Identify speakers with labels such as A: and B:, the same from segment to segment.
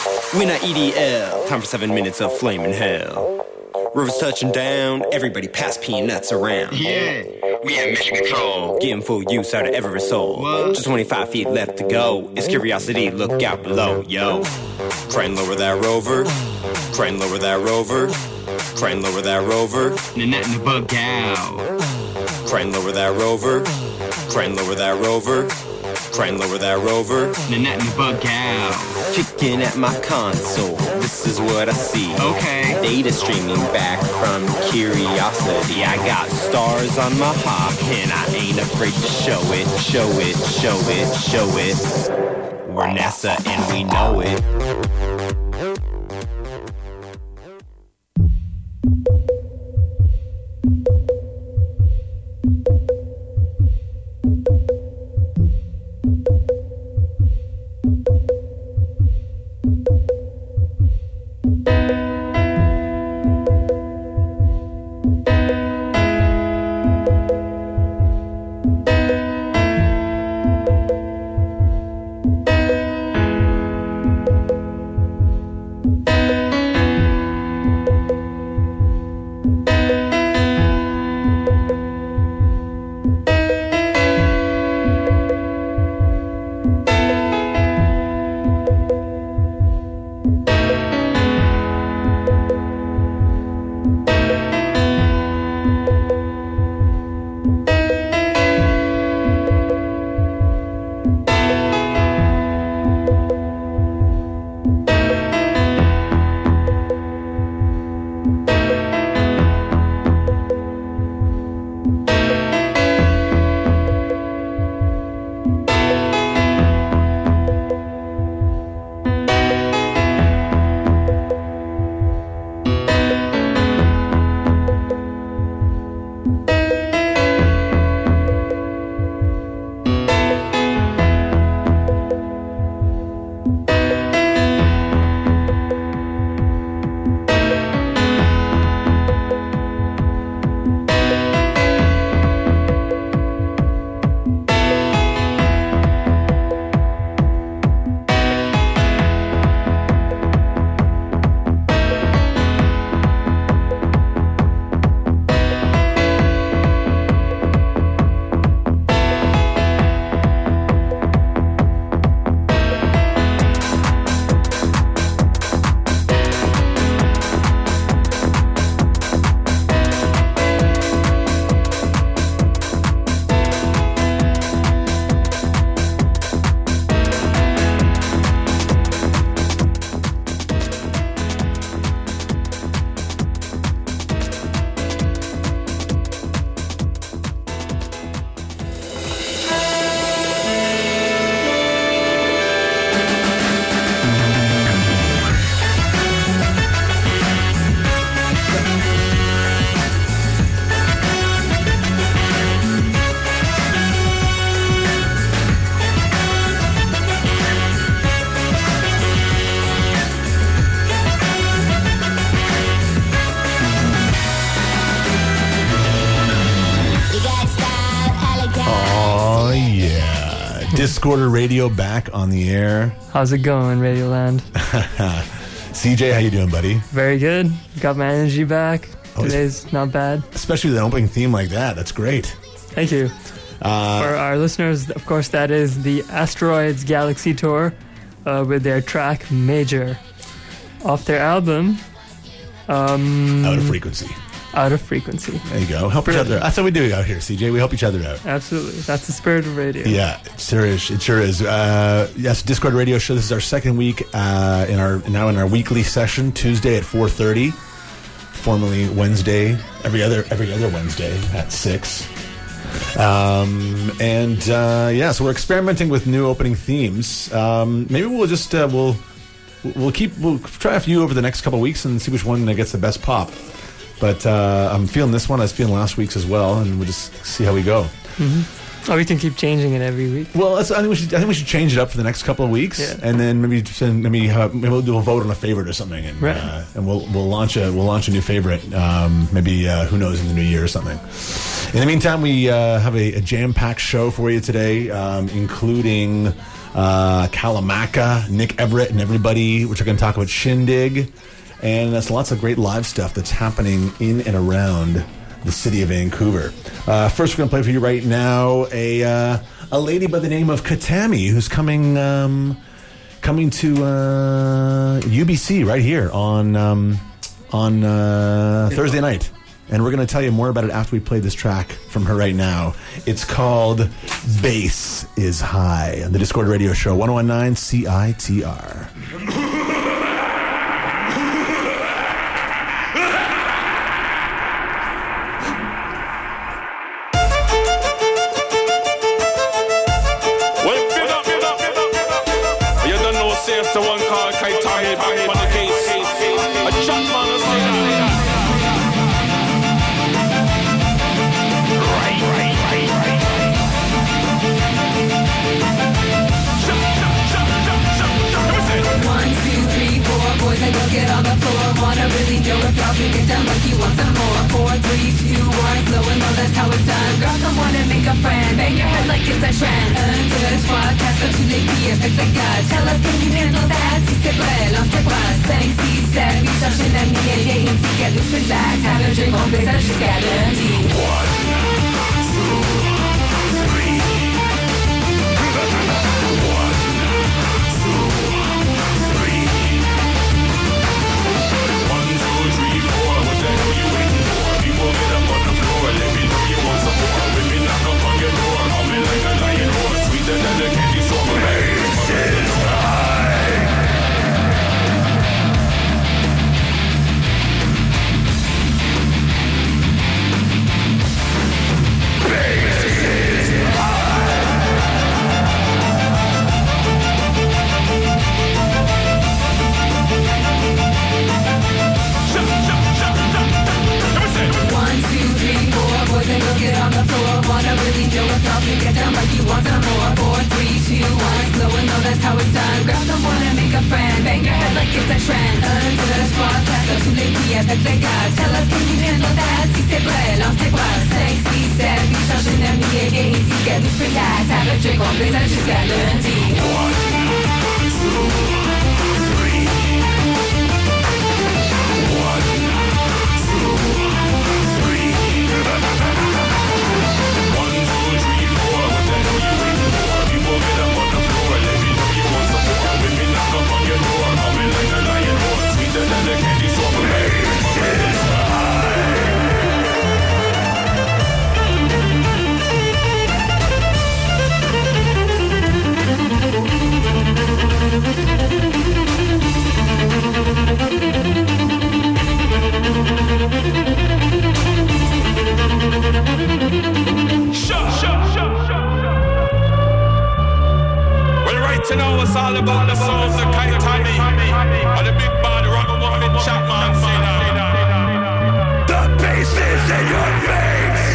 A: We're not EDL. Time for 7 minutes of flaming hell. Rivers touching down, everybody pass peanuts around.
B: Yeah, we have mission control.
A: Getting full use out of every soul.
B: What?
A: Just 25 feet left to go. It's curiosity, look out below, yo. Try and lower that rover. Try and lower that rover. Try and lower that rover.
B: Nothing to bug out.
A: Try and lower that rover. Try and lower that rover. Try and lower that rover.
B: Nothing to bug out.
A: Kicking at my console, this is what I see.
B: Okay.
A: Data streaming back from Curiosity. I got stars on my hawk, and I ain't afraid to show it, show it, show it, show it. We're NASA and we know it.
C: Discorder Radio back on the air.
D: How's it going, Radioland?
C: CJ, how you doing, buddy?
D: Very good. Got my energy back. Today's not bad.
C: Especially with an opening theme like that. That's great.
D: Thank you. For our listeners, of course, that is the Asteroids Galaxy Tour with their track Major off their album
C: Out of Frequency.
D: Out of Frequency.
C: There you go. Help each other. That's what we do out here, CJ. We help each other out.
D: Absolutely. That's the spirit of radio.
C: Yeah, it sure is. It sure is. Yes, Discord Radio Show. This is our second week in our weekly session, Tuesday at 4:30. Formerly Wednesday, every other Wednesday at 6. So we're experimenting with new opening themes. Maybe we'll just we'll try a few over the next couple of weeks and see which one gets the best pop. But I'm feeling this one. I was feeling last week's as well, and we'll just see how we go.
D: Mm-hmm. Or we can keep changing it every week.
C: Well, I think we should change it up for the next couple of weeks, and then maybe we'll do a vote on a favorite or something, and we'll launch a new favorite. Who knows, in the new year or something. In the meantime, we have a jam-packed show for you today, including Kalamaka, Nick Everett, and everybody. We're going to talk about Shindig. And there's lots of great live stuff that's happening in and around the city of Vancouver. First, we're going to play for you right now a lady by the name of Katami, who's coming to UBC right here on Thursday night. And we're going to tell you more about it after we play this track from her right now. It's called Bass is High on the Discord Radio Show, 1019 CITR.
E: The one called Kaitami back on the case. A chat man will say that. Right.
F: 1, 2, 3, 4, boys and girls get on the floor. Wanna really know if y'all can get down like you want some more. 4, 3, 2, 1, slow and low, that's how it's done. Grab someone and make a friend, bang your head like it's a trend. Under the podcast, comme tu les filles avec ta gueule. Tell us, can you handle that? Si c'est vrai, lance tes bras. 5, 6, 7, 8, cherche un ami et viens ici, qu'elle nous fait relax. Have a drink, on fait ça jusqu'à lundi. 1, 2, 3. Get on the floor, wanna really know if y'all can get down like you want some more. 4, 3, 2, 1, slow and low, that's how it's done. Grab someone and make a friend, bang your head like it's a trend. Under the spotlight, comme tu les filles avec les gars. Tell us, can you handle that? Si c'est vrai, lance tes bras. 5, 6, 7, 8, cherche un ami et viens ici, qu'elle nous fait relax. Have a drink, on fait ça jusqu'à lundi. 1, 2, 3. Well, right now it's all about the songs of Kaitami and the big bad ragamuffin Chapman say that. The bass is in your face.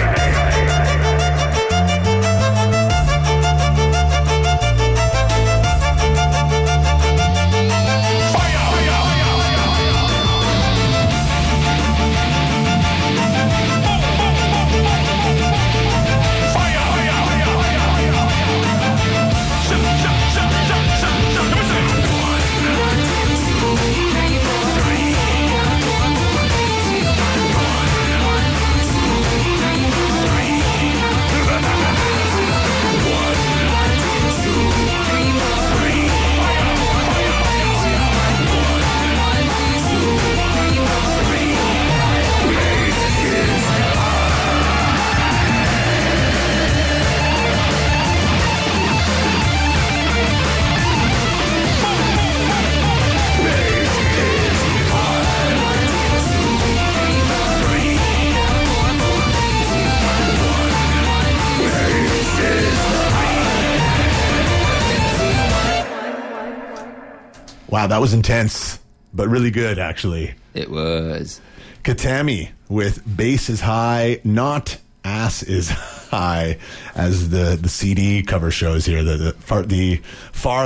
C: Wow, that was intense, but really good, actually.
G: It was.
C: Katami with Bass is High, not Ass is High, as the CD cover shows here. The far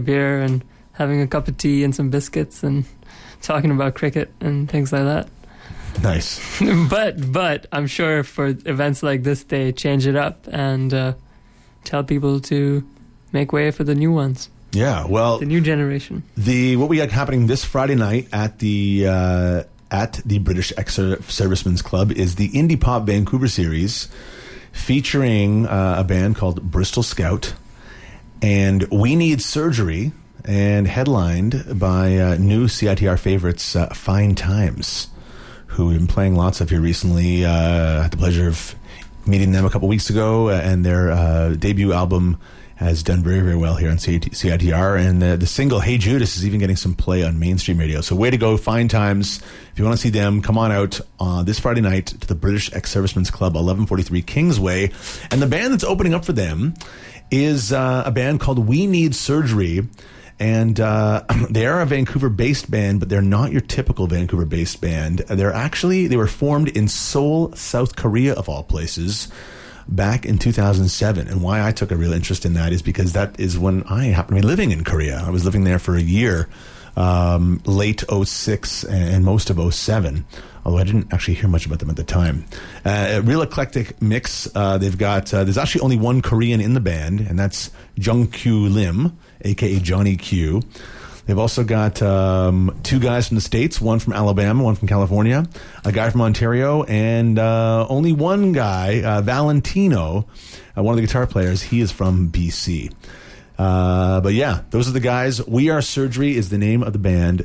D: beer and having a cup of tea and some biscuits and talking about cricket and things like that.
C: Nice.
D: But I'm sure for events like this, they change it up and tell people to make way for the new ones.
C: Yeah, well,
D: the new generation.
C: What we got happening this Friday night at the British Ex-Servicemen's Club is the Indie Pop Vancouver series, featuring a band called Bristol Scout and We Need Surgery, and headlined by new CITR favorites Fine Times, who we've been playing lots of here recently. I had the pleasure of meeting them a couple weeks ago, and their debut album has done very, very well here on CITR. And the single Hey Judas is even getting some play on mainstream radio. So way to go, Fine Times. If you want to see them, come on out this Friday night to the British Ex-Servicemen's Club, 1143 Kingsway. And the band that's opening up for them is a band called We Need Surgery. And they are a Vancouver-based band, but they're not your typical Vancouver-based band. They were formed in Seoul, South Korea, of all places, back in 2007. And why I took a real interest in that is because that is when I happened to be living in Korea. I was living there for a year, late 06 and most of 07, although I didn't actually hear much about them at the time. A real eclectic mix. They've got, there's actually only one Korean in the band, and that's Jung Kyu Lim, a.k.a. Johnny Q. They've also got two guys from the States, one from Alabama, one from California, a guy from Ontario, and only one guy, Valentino, one of the guitar players. He is from BC. But yeah, those are the guys. We Are Surgery is the name of the band.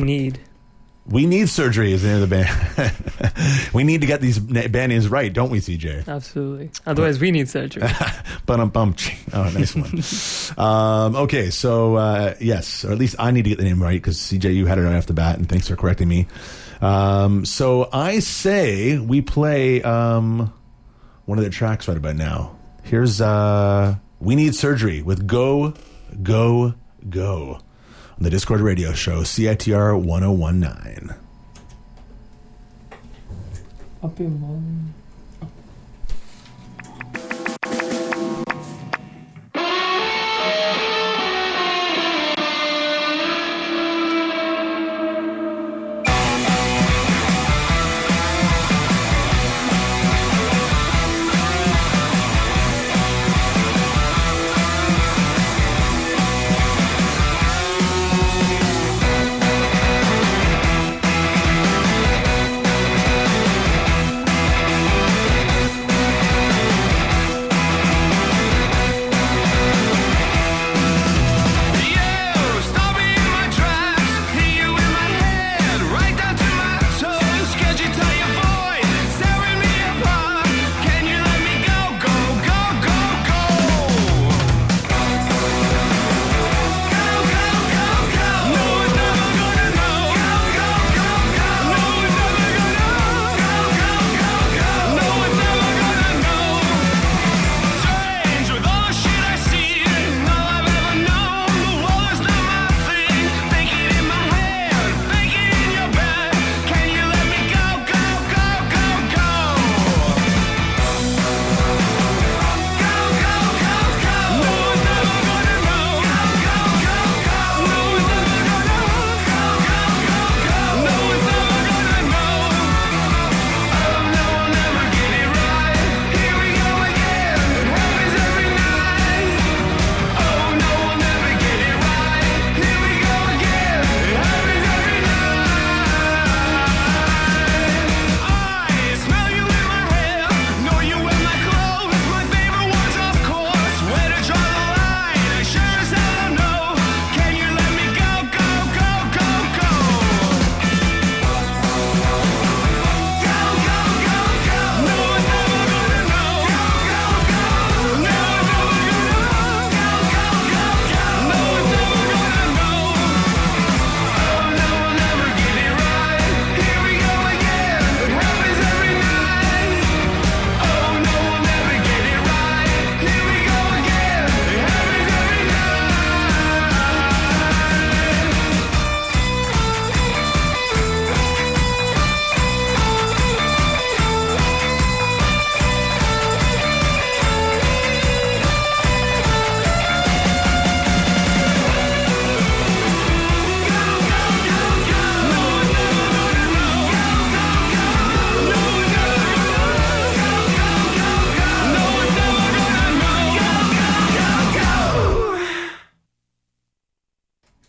C: We Need Surgery is the name of the band. We need to get these band names right, don't we, CJ?
D: Absolutely. Otherwise, we need surgery.
C: Oh, nice one. Okay, so yes, or at least I need to get the name right because CJ, you had it right off the bat, and thanks for correcting me. So I say we play one of their tracks right about now. Here's We Need Surgery with Go, Go, Go on the Discord Radio Show, CITR 1019.
D: Up your volume.
F: Go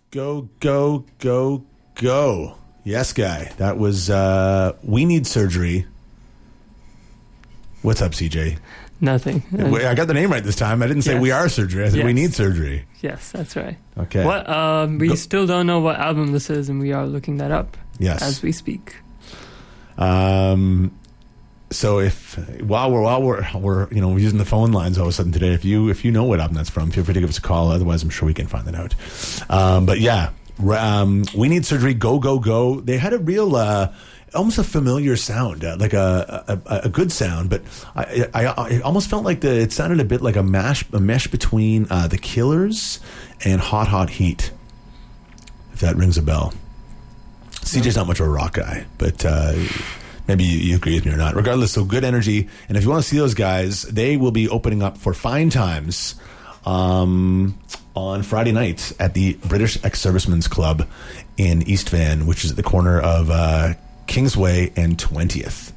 C: Go, go, go, go. Yes, guy. That was We Need Surgery. What's up, CJ?
D: Nothing.
C: I got the name right this time. I didn't say
D: Yes.
C: We Are Surgery. I said We
D: Yes.
C: Need Surgery.
D: Yes, that's right.
C: Okay.
D: What? We still don't know what album this is, and we are looking that up
C: Yes.
D: as we speak.
C: So if while we're using the phone lines all of a sudden today, if you know what album that's from, feel free to give us a call. Otherwise, I'm sure we can find that out. But yeah, We Need Surgery. Go, go, go. They had a real almost a familiar sound, like a good sound, but I almost felt like it sounded a bit like a mesh between the Killers and Hot Hot Heat, if that rings a bell. CJ's not much of a rock guy, but maybe you agree with me or not. Regardless, so good energy, and if you want to see those guys, they will be opening up for Fine Times on Friday night at the British Ex-Servicemen's Club in East Van, which is at the corner of Kingsway and 20th.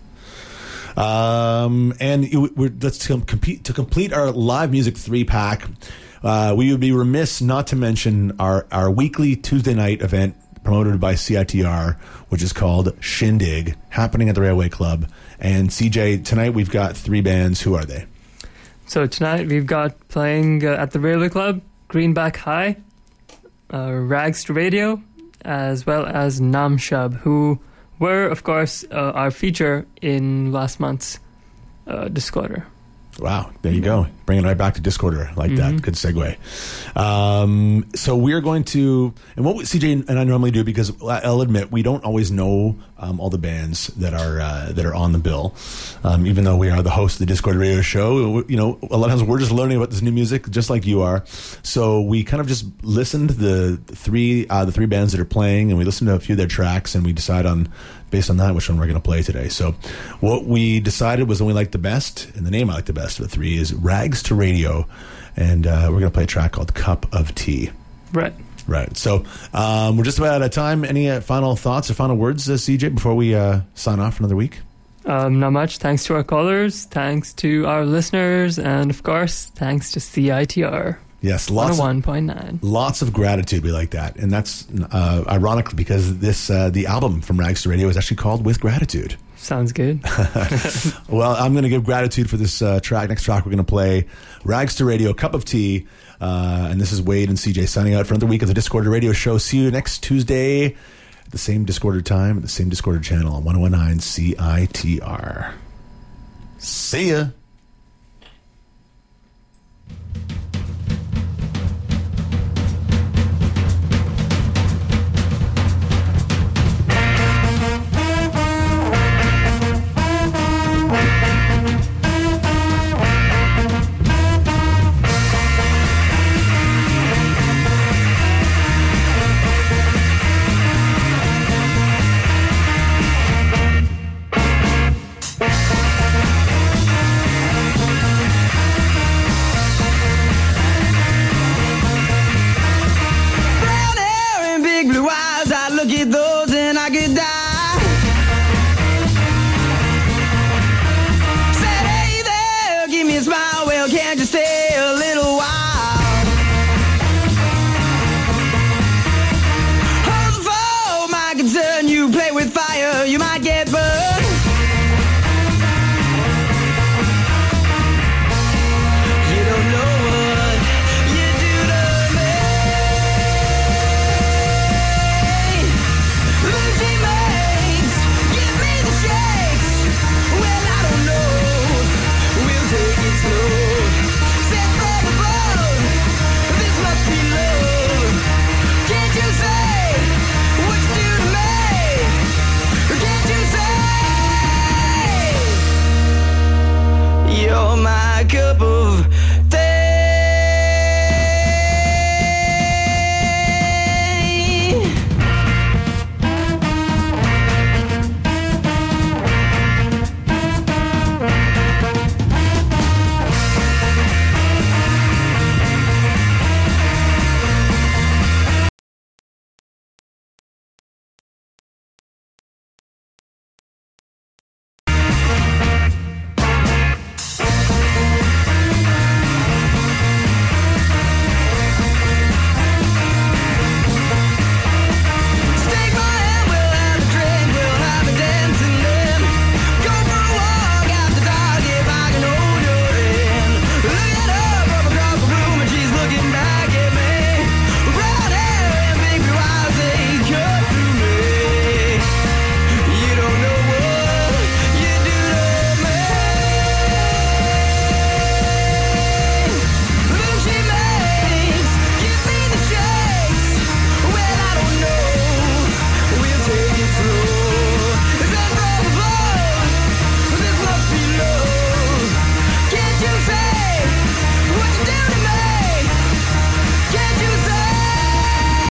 C: Let's complete our live music 3-pack. We would be remiss not to mention our weekly Tuesday night event promoted by CITR, which is called Shindig, happening at the Railway Club. And CJ, tonight we've got 3 bands. Who are they?
D: So tonight we've got playing at the Railway Club, Greenback High, Rags to Radio, as well as Namshub, who were, of course, our feature in last month's Discorder.
C: Wow, there you go. Bringing it right back to Discorder like that. Good segue. So we're going to, and what CJ and I normally do, because I'll admit we don't always know all the bands that are on the bill, even though we are the host of the Discord radio show. You know, a lot of times we're just learning about this new music, just like you are. So we kind of just listened to the three bands that are playing, and we listened to a few of their tracks, and we decide on, based on that, which one we're going to play today. So what we decided was the one we liked the best, and the name I like the best of the 3 is Rags to Radio, and we're going to play a track called Cup of Tea.
D: Right.
C: So we're just about out of time. Any final thoughts or final words, CJ, before we sign off for another week?
D: Not much. Thanks to our callers, thanks to our listeners, and of course, thanks to CITR.
C: Yes, lots
D: 101.9.
C: Lots of gratitude. We like that, and that's ironically because this the album from Rags to Radio is actually called With Gratitude.
D: Sounds good.
C: Well, I'm going to give gratitude for this track. Next track we're going to play Rags to Radio, Cup of Tea, and this is Wade and CJ signing out for another week of the Discorder Radio Show. See you next Tuesday at the same Discorder time, at the same Discorder channel on 101.9 CITR. See ya.